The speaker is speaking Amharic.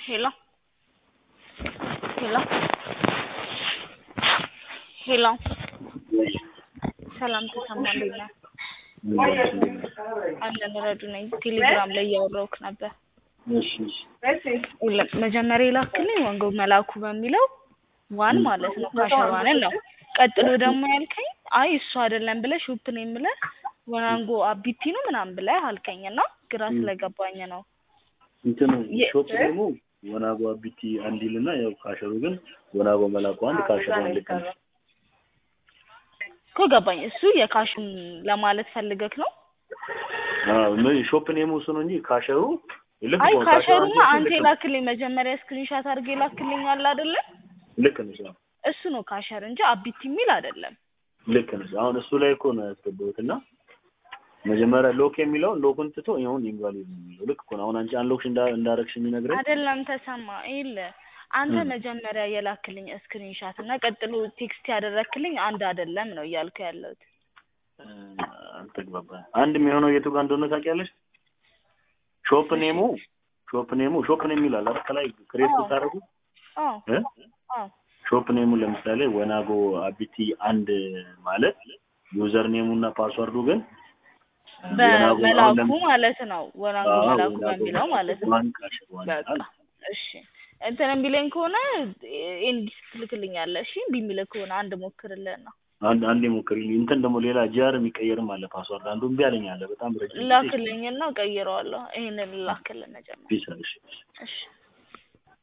Hello, hello, hello. ሰላም ተሰማልኝ ነው አንደን ረዱኝ ቴሌግራም ላይ ያወራውክ ነበር እሺ መጀመሪያ ላክልኝ ወንጎ መላኩ በሚለው ዋን ማለት ነው ካሸዋን ነው ቀጥሎ ደግሞ ያልከኝ አይ እሱ አይደለም ብለህ ሹፕ ነው የምልህ ወናንጎ አቢቲ ነው ምናምን ብለህ አልከኝና ግራ ስለገባኝ ነው እንትን ሾፕ ደግሞ ወናጎ አቢቲ አንዲልና ያው ካሸሩ ግን ወናጎ መላኩ አንድ ካሸሩ ልክ ነው ኮገባኝ እሱ የካሽን ለማለት ፈልገክ ነው ምን ሾፕ ኔሙ እሱ ነው እንጂ ካሸሩ ልክ ነው አይ ካሸሩማ አንተ ላክልኝ መጀመሪያ ስክሪንሾት አድርጌ ላክልኝ አለ አይደለ ልክ ነው እሱ ነው ካሸር እንጂ አቢቲ ሚል አይደለም ልክ ነው አሁን እሱ ላይ እኮ ነው ያስገባሁትና መጀመሪያ ሎክ የሚለው ሎክን ትቶ ይሁን ኢንቫሊድ ነው ልክ ነው አሁን አንቺ አንሎክሽ እንዳረክሽ የሚነግረኝ አይደለም ተሰማ ይል አንተ መጀመሪያ የላክልኝ ስክሪንሾት እና ቀጥሎ ቴክስት ያደረክልኝ አንድ አይደለም ነው እያልኩ ያለሁት አንተግባባ አንድ የሚሆነው የቱ ጋር እንደሆነ ታውቂያለሽ ሾፕ ኔሙ ይላል አይደል ከላይ ክሬት ታረጉ ሾፕ ኔሙ ለምሳሌ ወናጎ አቢቲ አንድ ማለት ዩዘር ኔሙና ፓስወርዱ ግን በመላኩ ማለት ነው ወናጎ መላኩ በሚለው ማለት ነው በቃ እሺ እንትን ቢለኝ ከሆነ እንዲስ ትልክልኛለህ እሺ ቢሚልክ ከሆነ አንድ ሞክርልህና አንድ ሞክርልኝ እንትን ደግሞ ሌላ ጂአር የሚቀየርም አለ ፓስወርድ አንዱን ቢያለኝ አለ በጣም ረጅም ላክልኝና ቀይረዋለሁ ይሄንን ላክልኝ መጀመሪያ እሺ